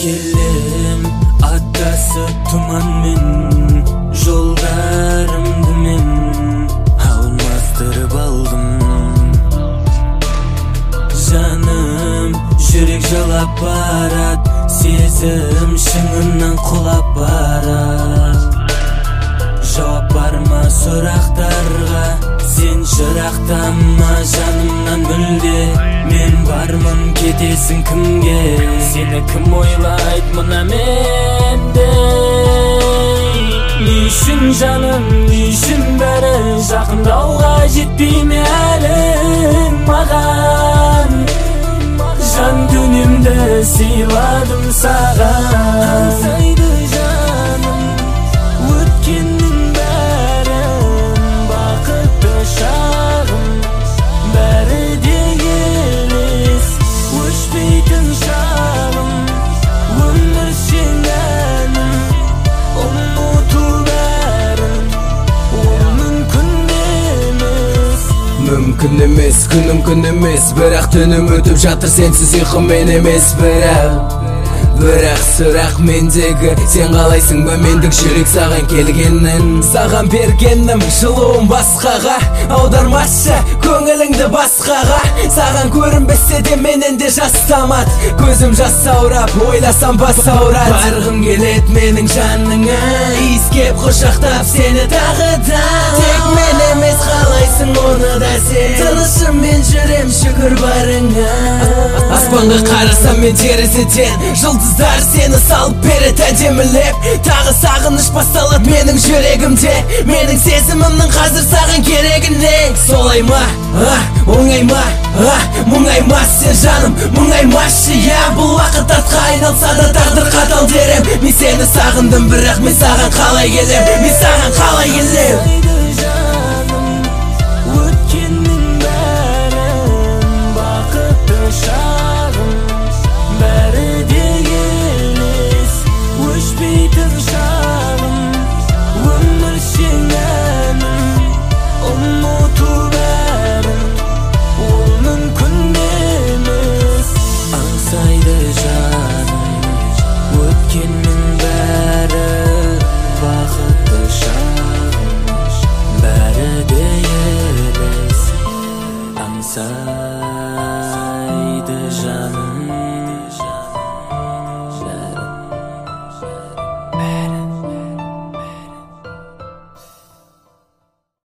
Өткелем атасы тұманмен, жолдарымды мен алмастырып алдым. Жаным жүрек жалап барат, сезім шыңынан құлап барат. Жауап барма сұрақтарға, сен жырақтама жанымнан мүлде. Мен бармын, кетесің кімге? Сені кім ойлайды мына менде? Не үшін жаным, не үшін бәрі? Жақындауға жетпей ме әлі маған? Жан дүниемді сыйладым саған. Аңсайды жаным өткеннің бәрін, бақытты шағым бәрі де елес, өшпейтін шағым. Өмір сен әнім, ұмыту бәрін, ол мүмкін емес. Мүмкін емес, күнім күн емес, бірақ түнім өтіп жатыр сенсіз ұйқымен емес. Бірақ сұрақ мендегі, сен қалайсың ба мендік жүрек саған келгенін? Саған бергенім жылуым басқаға, аудармашы көңіліңді басқаға. Саған көрінбесе де менен де жас тамат, көзім жас саурап, ойласам бас аурат. Барғым келет менің жаныңа, иіскеп құшақтап сені тағы да. Тек мен емес қалайсың оны да сен, тынышыммен жүрем шүкір барыңа. Аспанға қарасам мен терезеден, жұлдыздар сені салып береді әдемілеп. Тағы сағыныш басталады менің жүрегімде, менің сезімімнің қазір саған керегіне. Солай ма, оңай ма, мұңаймас сен жаным, мұңаймашы. Я бұл уақыт атқа айналса да тағдыр қатал дерем. Мен сені сағындым, бірақ мен саған қалай келем? Мен саған қалай келем? Өткеннің бәрін, бақытты шағым бәрі де елес, өшпейтін шағым. Өмір сен әнім, ұмыту бәрін, ол мүмкін емес. Аңсайды жаным өткеннің бәрі, бақытты шағым бәрі де елес. Аңсайды жаным